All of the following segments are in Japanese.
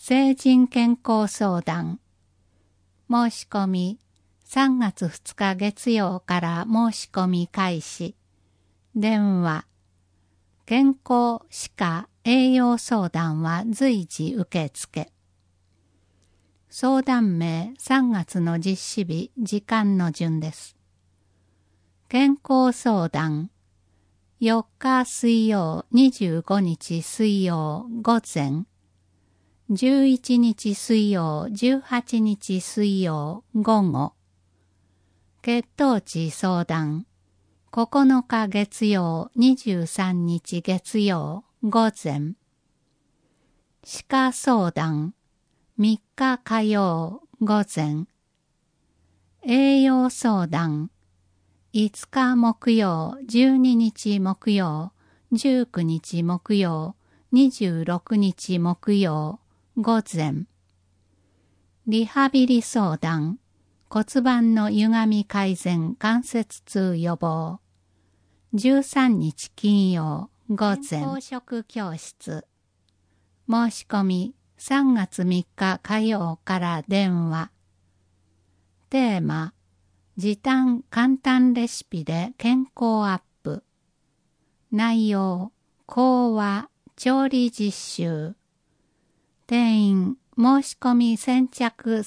成人健康相談。申し込み3月2日月曜から申し込み開始。電話。健康歯科栄養相談は随時受付。相談名3月の実施日、時間の順です。健康相談。4日水曜、25日水曜午前。11日水曜、18日水曜午後。血糖値相談。9日月曜、23日月曜午前。歯科相談。3日火曜午前。栄養相談。5日木曜、12日木曜、19日木曜、26日木曜午前。リハビリ相談。骨盤の歪み改善、関節痛予防。13日金曜午前。健康食教室。申し込み3月3日火曜から電話。テーマ。時短簡単レシピで健康アップ。内容。講話、調理実習。定員、申し込み先着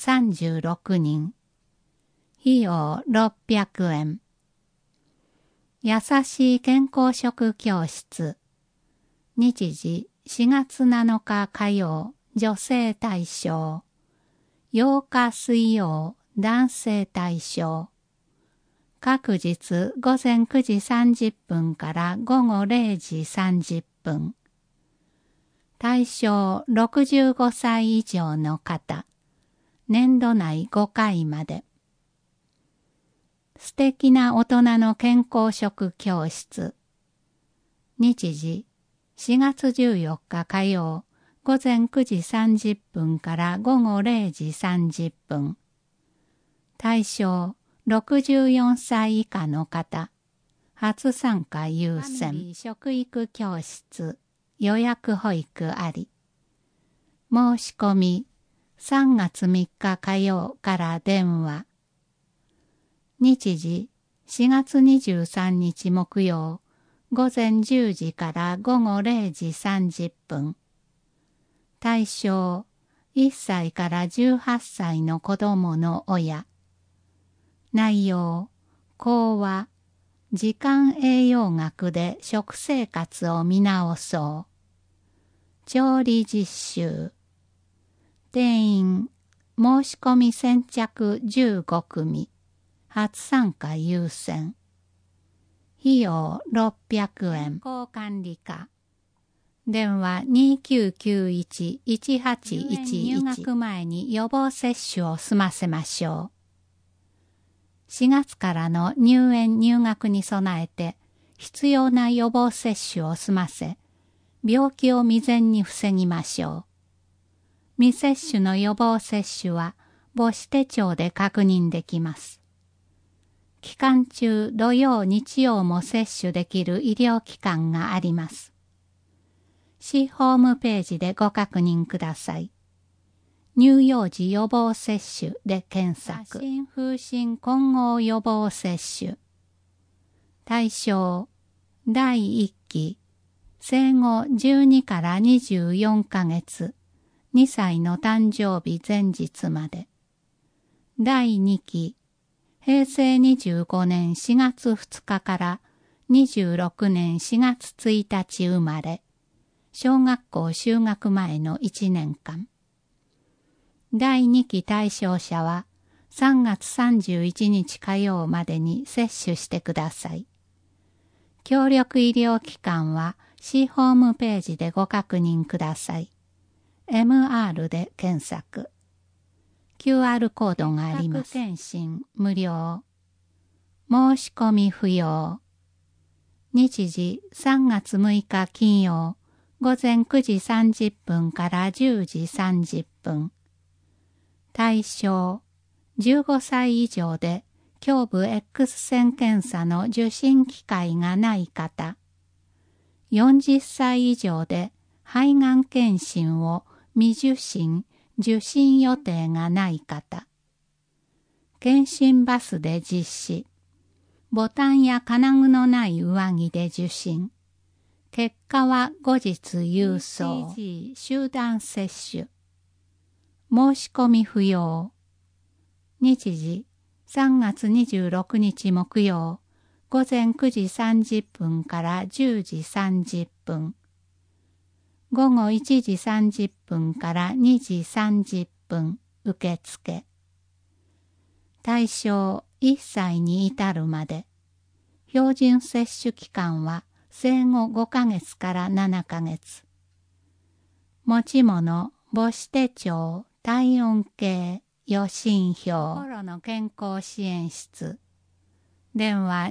36人。費用600円。優しい健康食教室。日時4月7日火曜、女性対象。8日水曜、男性対象。各日午前9時30分から午後0時30分。対象65歳以上の方。年度内5回まで。素敵な大人の健康食教室。日時4月14日火曜、午前9時30分から午後0時30分。対象64歳以下の方。初参加優先。食育教室。予約保育あり。申し込み3月3日火曜から電話。日時4月23日木曜、午前10時から午後0時30分。対象1歳から18歳の子どもの親。内容、講話、時間栄養学で食生活を見直そう。調理実習。定員、申し込み先着15組。初参加優先。費用600円。健康管理課。電話2991-1811。入学前に予防接種を済ませましょう。4月からの入園入学に備えて必要な予防接種を済ませ、病気を未然に防ぎましょう。未接種の予防接種は母子手帳で確認できます。期間中土曜日曜も接種できる医療機関があります。市ホームページでご確認ください。乳幼児予防接種で検索。新風疹混合予防接種。対象、第1期、生後12から24ヶ月、2歳の誕生日前日まで。第2期、平成25年4月2日から26年4月1日生まれ、小学校就学前の1年間。第2期対象者は3月31日火曜までに接種してください。協力医療機関は市ホームページでご確認ください。MR で検索。QR コードがあります。検診無料。申し込み不要。日時3月6日金曜、午前9時30分から10時30分。対象、15歳以上で胸部 X 線検査の受診機会がない方。40歳以上で肺がん検診を未受診、受診予定がない方。検診バスで実施。ボタンや金具のない上着で受診。結果は後日郵送。集団接種。申し込み不要。日時3月26日木曜、午前9時30分から10時30分。午後1時30分から2時30分受付。対象1歳に至るまで。標準接種期間は生後5ヶ月から7ヶ月。持ち物、母子手帳、体温計、予診票。心の健康支援室。電話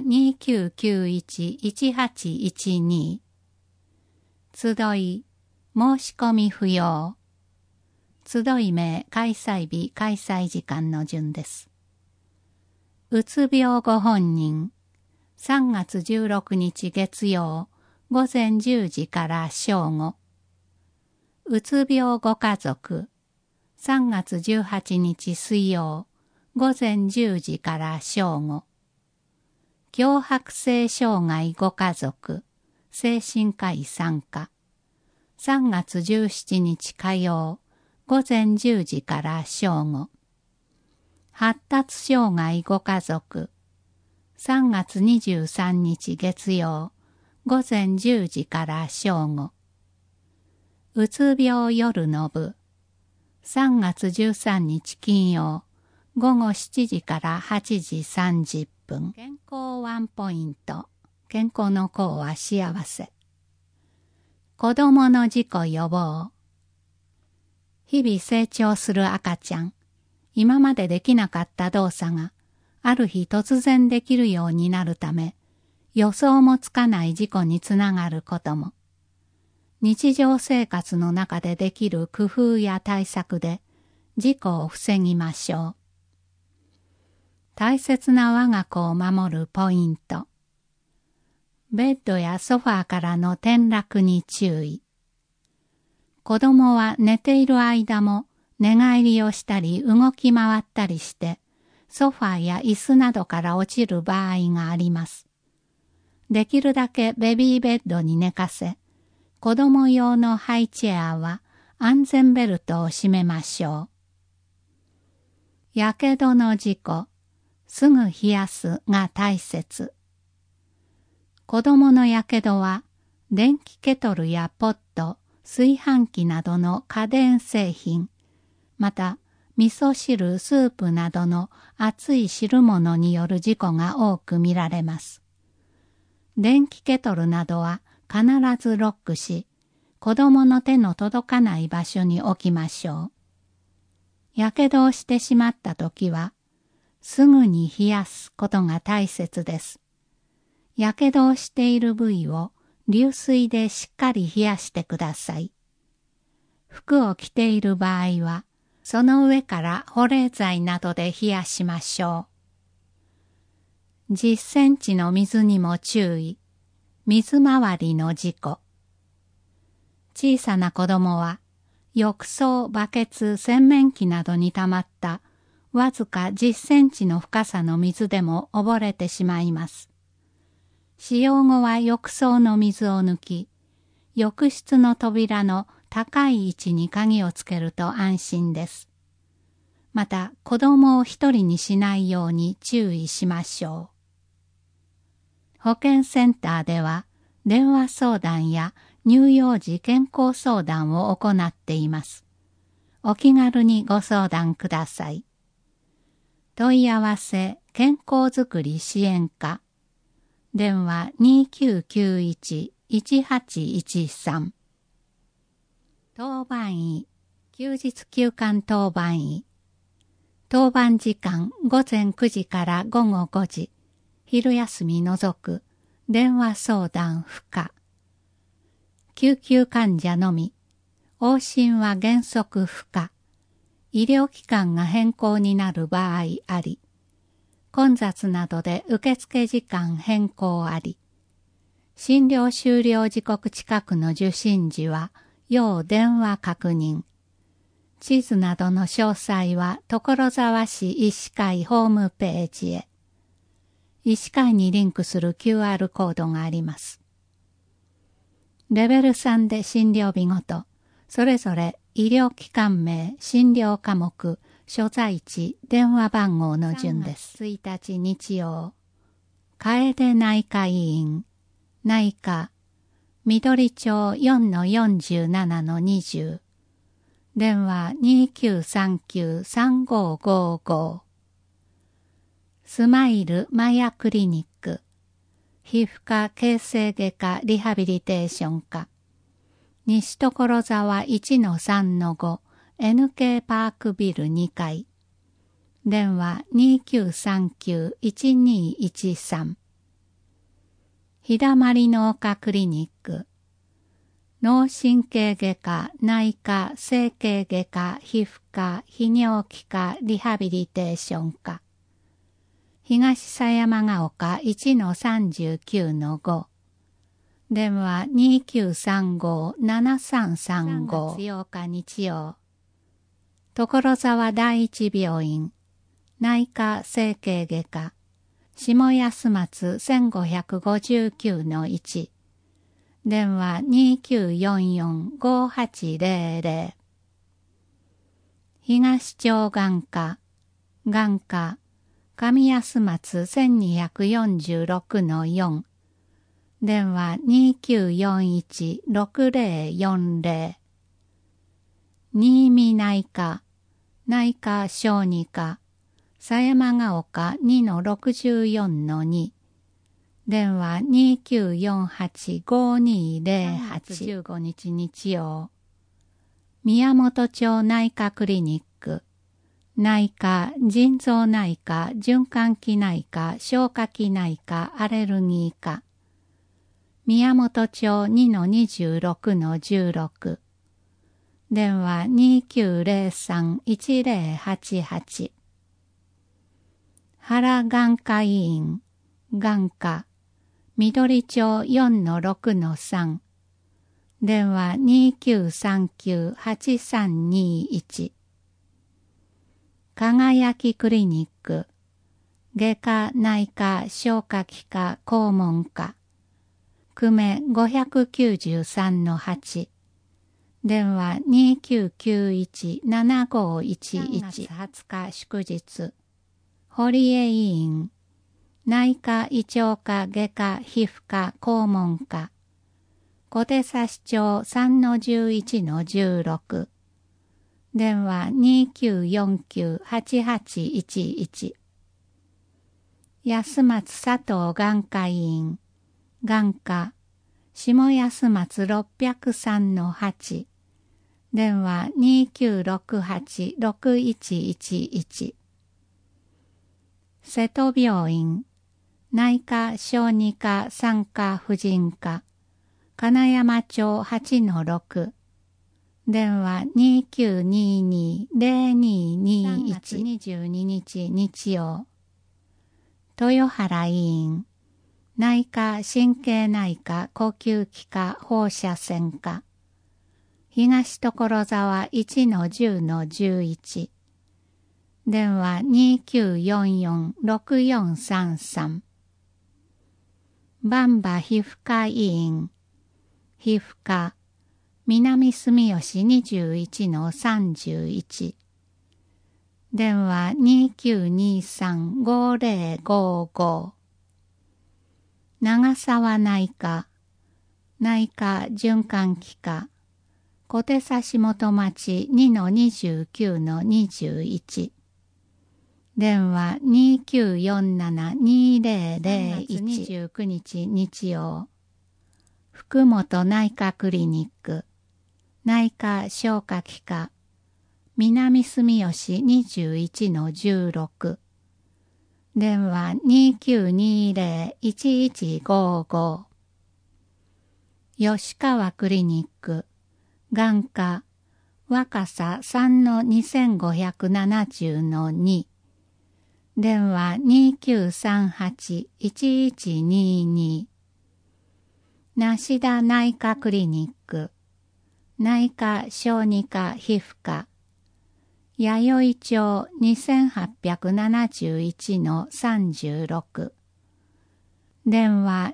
2991-1812。集い、申し込み不要。集い名、開催日、開催時間の順です。うつ病ご本人。3月16日月曜、午前10時から正午。うつ病ご家族。3月18日水曜、午前10時から正午。強迫性障害ご家族。精神科医参加。3月17日火曜、午前10時から正午。発達障害ご家族。3月23日月曜、午前10時から正午。うつ病夜の部。3月13日金曜、午後7時から8時30分。健康ワンポイント。健康の功は幸せ。子供の事故予防。日々成長する赤ちゃん。今までできなかった動作が、ある日突然できるようになるため、予想もつかない事故につながることも。日常生活の中でできる工夫や対策で、事故を防ぎましょう。大切な我が子を守るポイント。ベッドやソファーからの転落に注意。子供は寝ている間も寝返りをしたり動き回ったりして、ソファーや椅子などから落ちる場合があります。できるだけベビーベッドに寝かせ、子供用のハイチェアは安全ベルトを締めましょう。やけどの事故、すぐ冷やすが大切。子供のやけどは、電気ケトルやポット、炊飯器などの家電製品、また、味噌汁、スープなどの熱い汁物による事故が多く見られます。電気ケトルなどは必ずロックし、子供の手の届かない場所に置きましょう。やけどをしてしまったときは、すぐに冷やすことが大切です。やけどをしている部位を流水でしっかり冷やしてください。服を着ている場合は、その上から保冷剤などで冷やしましょう。10センチの水にも注意。水回りの事故。小さな子供は、浴槽、バケツ、洗面器などに溜まったわずか10センチの深さの水でも溺れてしまいます。使用後は浴槽の水を抜き、浴室の扉の高い位置に鍵をつけると安心です。また、子供を一人にしないように注意しましょう。保健センターでは、電話相談や乳幼児健康相談を行っています。お気軽にご相談ください。問い合わせ健康づくり支援課。電話2991-1813。当番医、休日休館当番医。当番時間午前9時から午後5時。昼休み除く。電話相談不可。救急患者のみ。往診は原則不可。医療機関が変更になる場合あり。混雑などで受付時間変更あり。診療終了時刻近くの受診時は、要電話確認。 地図などの詳細は所沢市医師会ホームページへ。医師会にリンクする QR コードがあります。レベル3で診療日ごと、それぞれ医療機関名、診療科目、所在地、電話番号の順です。1日日曜、楓内科医院、内科、緑町 4-47-20、電話 2939-3555。スマイルマヤクリニック、皮膚科形成外科リハビリテーション科、西所沢 1-3-5 NK パークビル2階、電話 2939-1213。ひだまり脳科クリニック、脳神経外科、内科、整形外科、皮膚科、泌尿器科、リハビリテーション科。東狭山ヶ丘 1-39-5。電話 2935-7335。月8日日曜。所沢第一病院、内科、整形外科。下安松 1559-1。電話 2944-5800。東町眼科、眼科、上安松 1246-4。電話 2941-6040。新見内科、内科小児科、狭山ヶ丘 2-64-2。電話 2948-5208。15日日曜。宮本町内科クリニック、内科、腎臓内科、循環器内科、消化器内科、アレルギー科。宮本町 2-26-16。電話 2903-1088。原眼科医院、眼科、緑町 4-6-3。電話 2939-8321。輝きクリニック、外科、内科、消化器科、肛門科。久米 593-8。電話 2991-7511。3月20日祝日。堀江医院、内科、胃腸科、外科、皮膚科、肛門科。小手指町 3-11-16。電話 2949-8811。安松佐藤眼科医院、眼科、下安松 603-8。電話 2968-6111。瀬戸病院、内科、小児科、産科、婦人科、金山町 8-6。電話 2922-0221。3月22日日曜。豊原医院、内科、神経内科、呼吸器科、放射線科。東所沢 1-10-11。電話 2944-6433。バンバ皮膚科医院、皮膚科、南住吉 21-31。電話 2923-5055。長沢内科、内科循環器科、小手指元町 2-29-21。電話 2947-2001。29日日曜。福本内科クリニック、内科消化器科、南住吉 21-16。電話 2920-1155。吉川クリニック、眼科、若狭 3-2570-2。電話 2938-1122。梨田内科クリニック、内科小児科皮膚科、 弥生町 2871-36 電話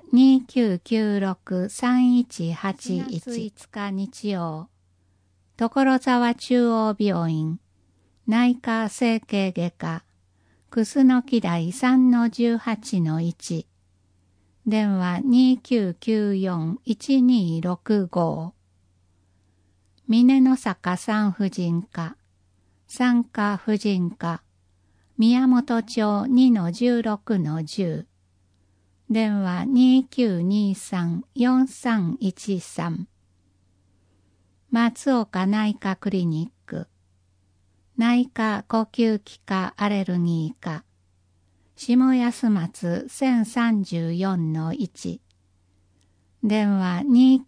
2996-3181 5日日曜所沢中央病院内科整形外科楠木台 3-18-1 電話 2994-1265 峰の坂産婦人科産科婦人科宮本町 2-16-10 電話 2923-4313 松岡内科クリニック内科呼吸器科アレルギー科下安松 1034-1 電話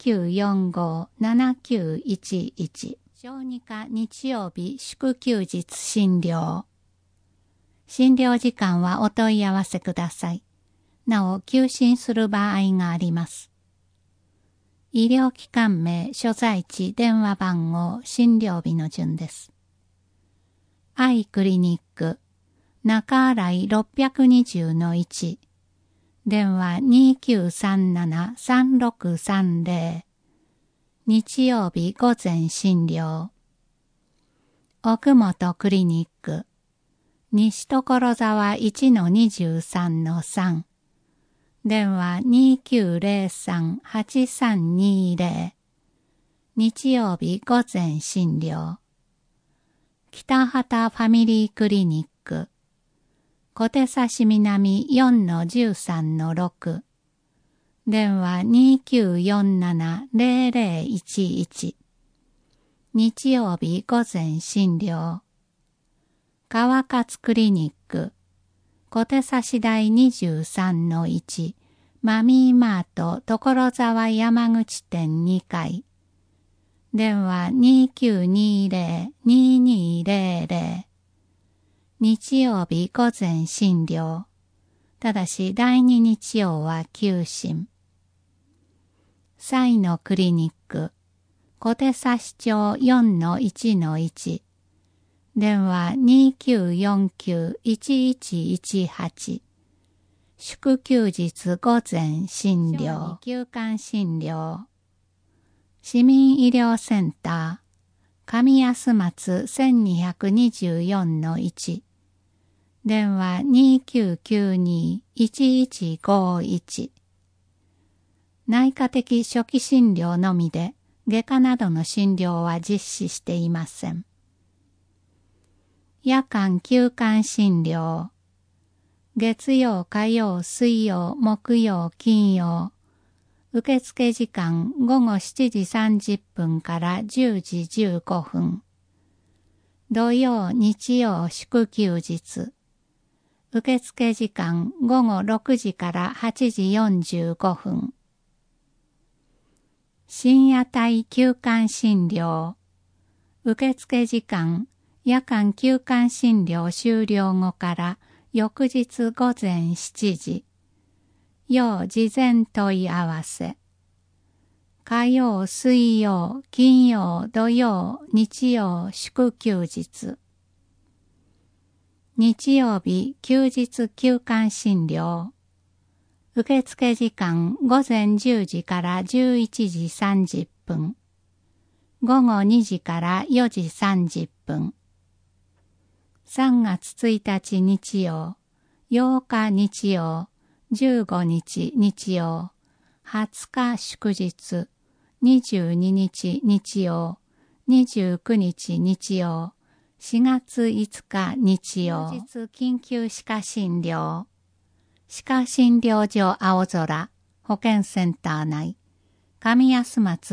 2945-7911 小児科日曜日祝休日診療診療時間はお問い合わせください。なお休診する場合があります。医療機関名、所在地、電話番号、診療日の順です。アイクリニック中新井 620-1 電話 2937-3630 日曜日午前診療奥本クリニック西所沢 1-23-3 電話 2903-8320 日曜日午前診療北畑ファミリークリニック小手指南 4-13-6 電話 2947-0011 日曜日午前診療川勝クリニック小手指台 23-1 マミーマート所沢山口店2階電話 2920-2200 日曜日午前診療ただし第2日曜は休診サイのクリニック小手指町 4-1-1 電話 2949-1118 祝休日午前診療休館診療市民医療センター上安松 1224-1 電話 2992-1151 内科的初期診療のみで外科などの診療は実施していません。夜間休館診療月曜、火曜、水曜、木曜、金曜受付時間午後7時30分から10時15分土曜、日曜、祝休日受付時間午後6時から8時45分深夜帯休館診療受付時間夜間休館診療終了後から翌日午前7時要事前問い合わせ火曜、水曜、金曜、土曜、日曜、祝休日日曜日休日休館診療受付時間午前10時から11時30分午後2時から4時30分3月1日日曜8日日曜15日日曜20日祝日22日日曜29日日曜4月5日日曜当日緊急歯科診療歯科診療所青空保健センター内上安松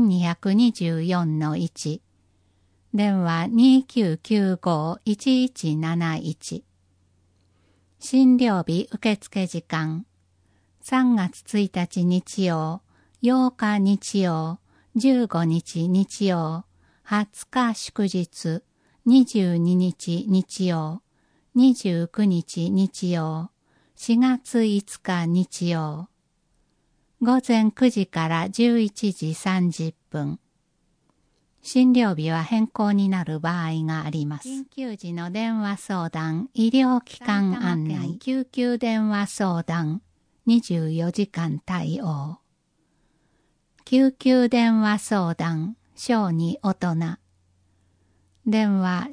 1224-1 電話 2995-1171 診療日受付時間3月1日日曜8日日曜15日日曜20日祝日22日日曜29日日曜4月5日日曜午前9時から11時30分診療日は変更になる場合があります。緊急時の電話相談、医療機関案内、救急電話相談、24時間対応。救急電話相談、小児大人。電話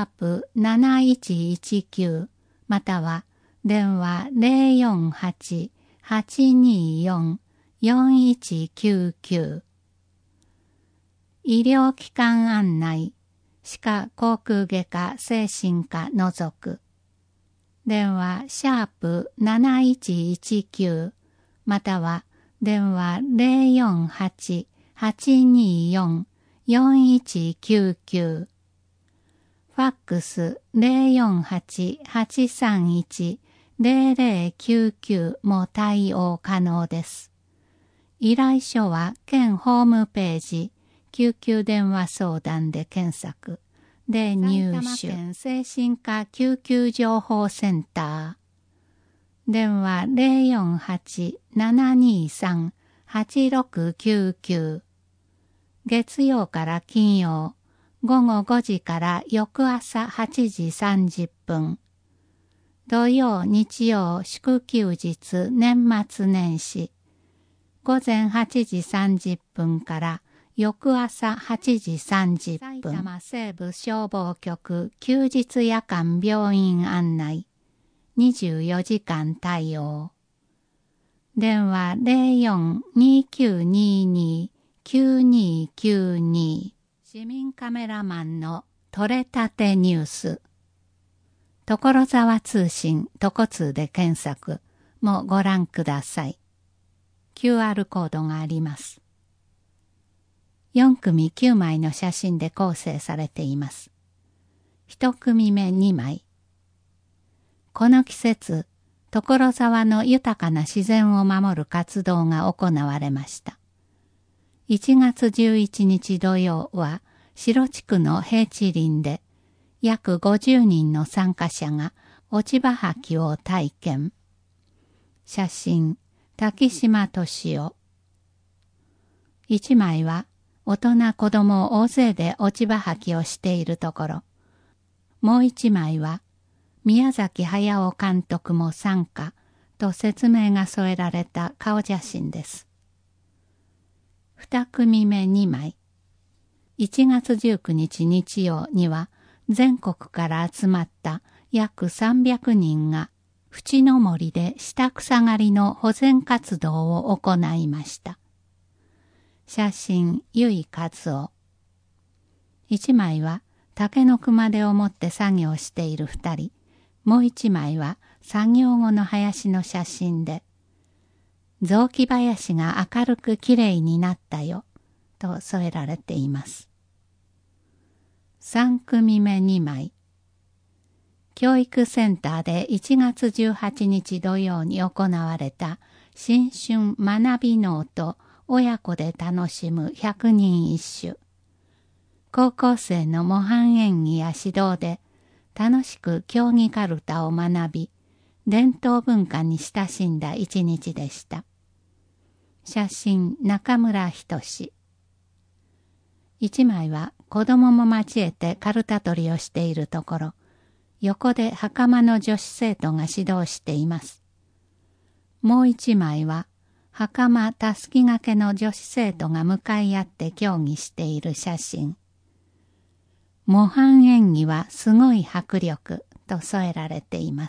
#7119または電話048-824-4199。医療機関案内、歯科口腔外科精神科除く。電話#7119または電話048-824-4199。ファックス048-831-0099も対応可能です。依頼書は県ホームページ救急電話相談で検索で入手。埼玉県精神科救急情報センター。電話048-723-8699。月曜から金曜、午後5時から翌朝8時30分。土曜、日曜、祝休日、年末年始。午前8時30分から翌朝8時30分。埼玉西部消防局休日夜間病院案内。24時間対応。電話04-2922-9292。市民カメラマンの撮れたてニュース。所沢通信トコ通で検索もご覧ください。QR コードがあります。4組9枚の写真で構成されています。1組目2枚。この季節、所沢の豊かな自然を守る活動が行われました。1月11日土曜は白地区の平地林で約50人の参加者が落ち葉掃きを体験。写真、滝島敏夫。1枚は大人子供大勢で落ち葉掃きをしているところ。もう1枚は宮崎駿監督も参加と説明が添えられた顔写真です。2組目2枚。1月19日日曜には全国から集まった約300人が淵の森で下草刈りの保全活動を行いました。写真、由井和夫。1枚は竹の熊手を持って作業している2人。もう1枚は作業後の林の写真で、雑木林が明るくきれいになったよ、と添えられています。3組目2枚。教育センターで1月18日土曜に行われた新春学びノート親子で楽しむ百人一首。高校生の模範演技や指導で楽しく競技かるたを学び、伝統文化に親しんだ一日でした。写真、中村仁。1枚は子供も交えてかるた取りをしているところ、横で袴の女子生徒が指導しています。もう1枚は袴たすき掛けの女子生徒が向かい合って競技している写真。模範演技はすごい迫力と添えられています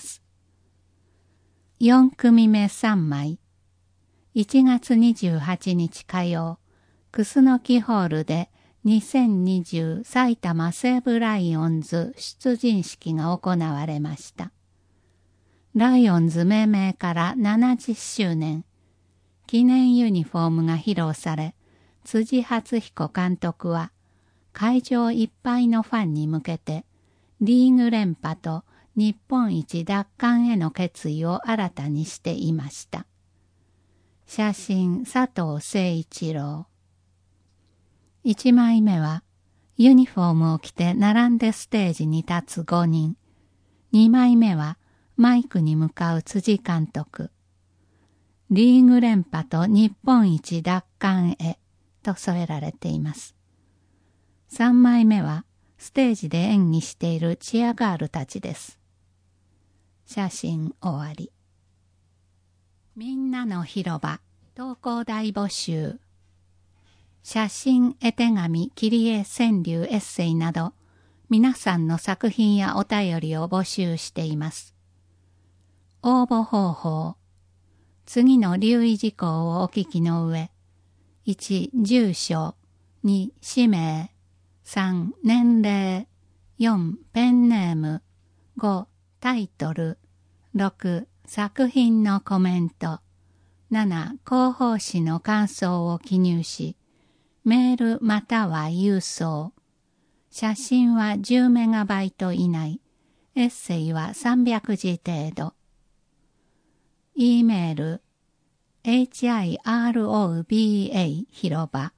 。4組目3枚。1月28日火曜、楠木ホールで2020埼玉西武ライオンズ出陣式が行われました。ライオンズ命名から70周年、記念ユニフォームが披露され、辻初彦監督は会場いっぱいのファンに向けて、リーグ連覇と日本一奪還への決意を新たにしていました。写真、佐藤誠一郎。1枚目は、ユニフォームを着て並んでステージに立つ5人。2枚目は、マイクに向かう辻監督。リーグ連覇と日本一奪還へと添えられています。 3枚目はステージで演技しているチアガールたちです。写真終わり。みんなの広場投稿大募集。写真、絵手紙、切り絵、川柳、エッセイなど皆さんの作品やお便りを募集しています。応募方法。次の留意事項をお聞きの上、1、住所、2、氏名、3、年齢、4、ペンネーム、5、タイトル、6、作品のコメント、7、広報誌の感想を記入し、メールまたは郵送。写真は10メガバイト以内、エッセイは300字程度。E メール、hiroba 広場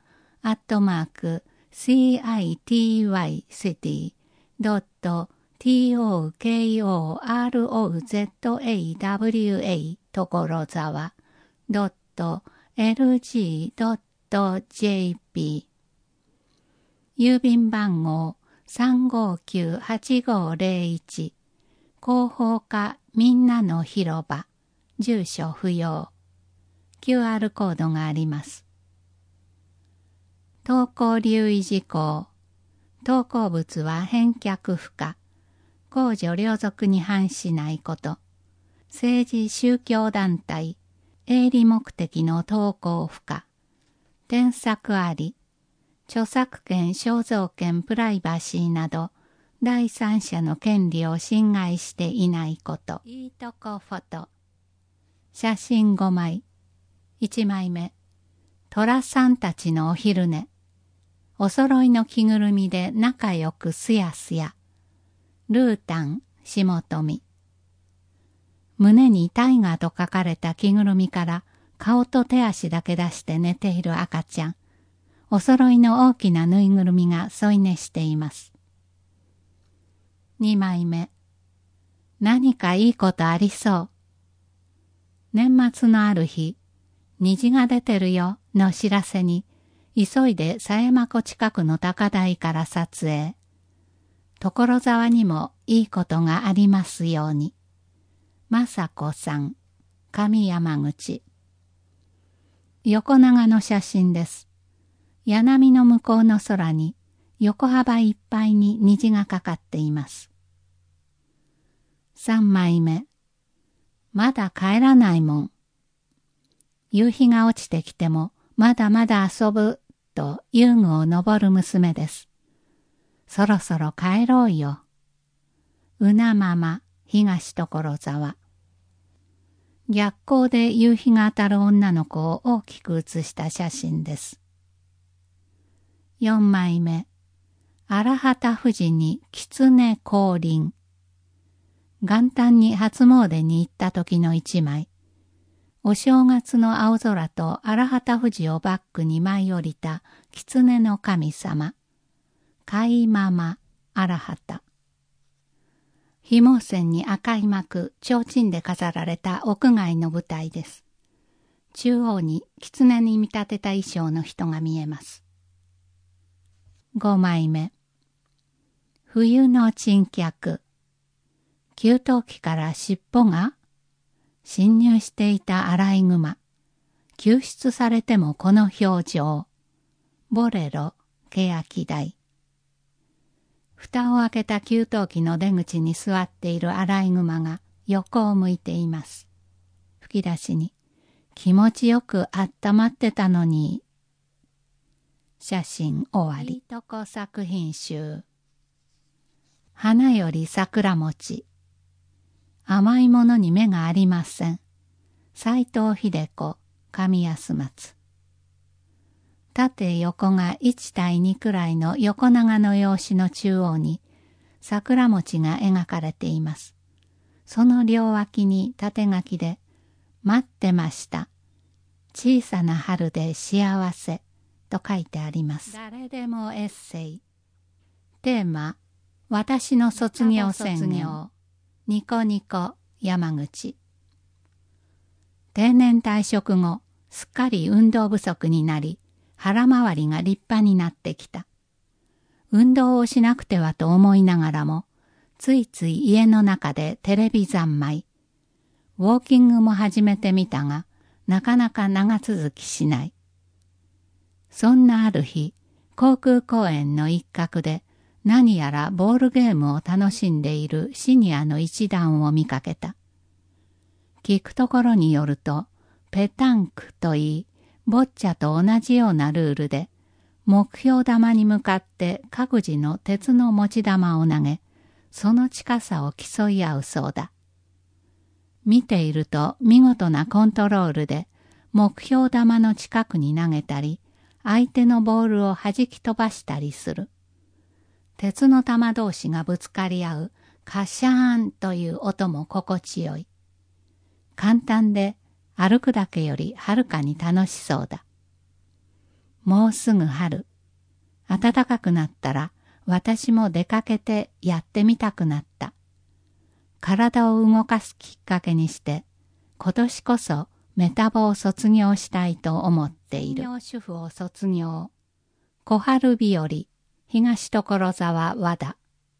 @city.tokorozawa 所沢 .lg.jp 郵便番号359-8501広報課みんなの広場住所不要 QR コードがあります。投稿留意事項。投稿物は返却不可。公序良俗に反しないこと。政治宗教団体、営利目的の投稿不可。添削あり。著作権、肖像権、プライバシーなど、第三者の権利を侵害していないこと。いいとこフォト。写真5枚。1枚目。虎さんたちのお昼寝。お揃いの着ぐるみで仲良くすやすや。ルータン、下富。胸にタイガーと書かれた着ぐるみから顔と手足だけ出して寝ている赤ちゃん。お揃いの大きなぬいぐるみが添い寝しています。2枚目。何かいいことありそう。年末のある日、虹が出てるよの知らせに、急いで狭山湖近くの高台から撮影。所沢にもいいことがありますように。雅子さん、上山口。横長の写真です。柳の向こうの空に横幅いっぱいに虹がかかっています。3枚目。まだ帰らないもん。夕日が落ちてきてもまだまだ遊ぶと遊具を登る娘です。そろそろ帰ろうよ。うなまま東所沢。逆光で夕日が当たる女の子を大きく写した写真です。4枚目。荒畑富士に狐降臨。元旦に初詣に行った時の一枚。お正月の青空と荒畑富士をバックに舞い降りた狐の神様。海ママ荒畑。紐線に赤い幕、提灯で飾られた屋外の舞台です。中央に狐に見立てた衣装の人が見えます。5枚目。冬の珍客。給湯器から尻尾が侵入していたアライグマ。救出されてもこの表情。ボレロ、欅台。蓋を開けた給湯器の出口に座っているアライグマが横を向いています。吹き出しに、気持ちよくあったまってたのに。写真終わり。いいとこ作品集。花より桜餅。甘いものに目がありません。斉藤秀子、上安松。縦横が1対2くらいの横長の用紙の中央に桜餅が描かれています。その両脇に縦書きで、待ってました。小さな春で幸せと書いてあります。誰でもエッセイ。テーマ、私の卒業宣言。ニコニコ山口。定年退職後、すっかり運動不足になり、腹回りが立派になってきた。 運動をしなくてはと思いながらも、ついつい家の中でテレビ三昧。ウォーキングも始めてみたが、なかなか長続きしない。そんなある日、航空公園の一角で何やらボールゲームを楽しんでいるシニアの一団を見かけた。聞くところによると、ペタンクといい、ボッチャと同じようなルールで、目標玉に向かって各自の鉄の持ち玉を投げ、その近さを競い合うそうだ。見ていると見事なコントロールで目標玉の近くに投げたり、相手のボールを弾き飛ばしたりする。鉄の玉同士がぶつかり合うカシャーンという音も心地よい。簡単で歩くだけよりはるかに楽しそうだ。もうすぐ春。暖かくなったら私も出かけてやってみたくなった。体を動かすきっかけにして、今年こそメタボを卒業したいと思っている。専業主婦を卒業。小春日和、東所沢和田。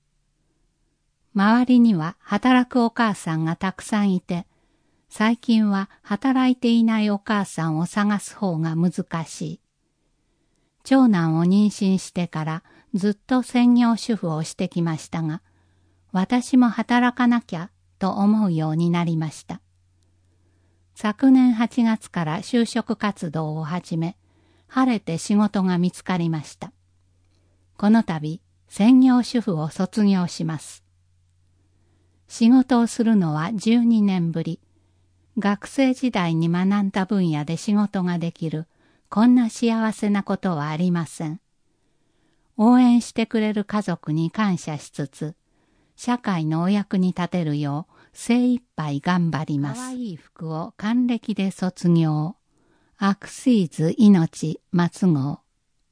周りには働くお母さんがたくさんいて、最近は働いていないお母さんを探す方が難しい。長男を妊娠してからずっと専業主婦をしてきましたが、私も働かなきゃと思うようになりました。昨年8月から就職活動を始め、晴れて仕事が見つかりました。この度、専業主婦を卒業します。仕事をするのは12年ぶり。学生時代に学んだ分野で仕事ができる、こんな幸せなことはありません。応援してくれる家族に感謝しつつ、社会のお役に立てるよう精一杯頑張ります。可愛い服を還暦で卒業。アクシーズ命松号。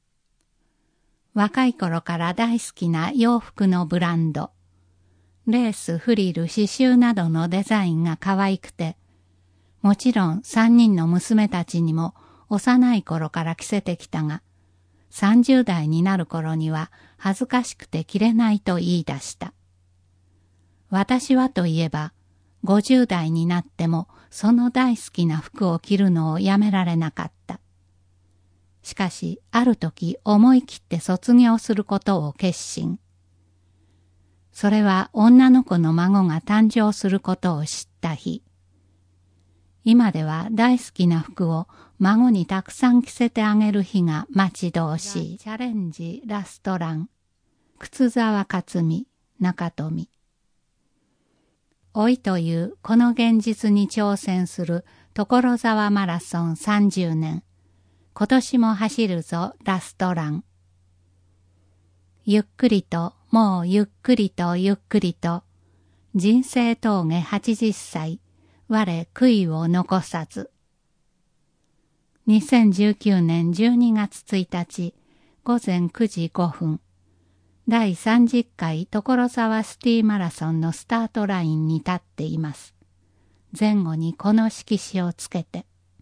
若い頃から大好きな洋服のブランド。レース、フリル、刺繍などのデザインが可愛くて、もちろん3人の娘たちにも幼い頃から着せてきたが、30代になる頃には恥ずかしくて着れないと言い出した。私はといえば、50代になってもその大好きな服を着るのをやめられなかった。しかし、ある時思い切って卒業することを決心。それは女の子の孫が誕生することを知った日。今では大好きな服を孫にたくさん着せてあげる日が待ち遠しい。チャレンジラストラン。靴沢克美、中富。老いというこの現実に挑戦する所沢マラソン30年。今年も走るぞラストラン。ゆっくりと、もうゆっくりとゆっくりと、人生峠80歳、我悔いを残さず。2019年12月1日午前9時5分、第30回所沢シティマラソンのスタートラインに立っています。前後にこの色紙をつけて。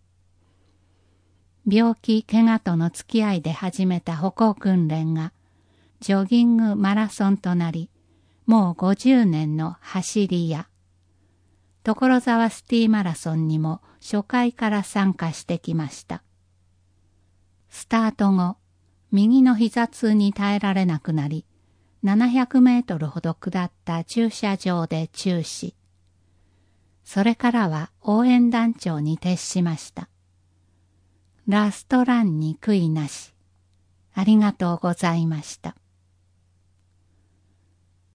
病気、怪我との付き合いで始めた歩行訓練が、ジョギングマラソンとなり、もう50年の走り屋。所沢シティマラソンにも初回から参加してきました。スタート後、右の膝痛に耐えられなくなり、700メートルほど下った駐車場で中止。それからは応援団長に徹しました。ラストランに悔いなし。ありがとうございました。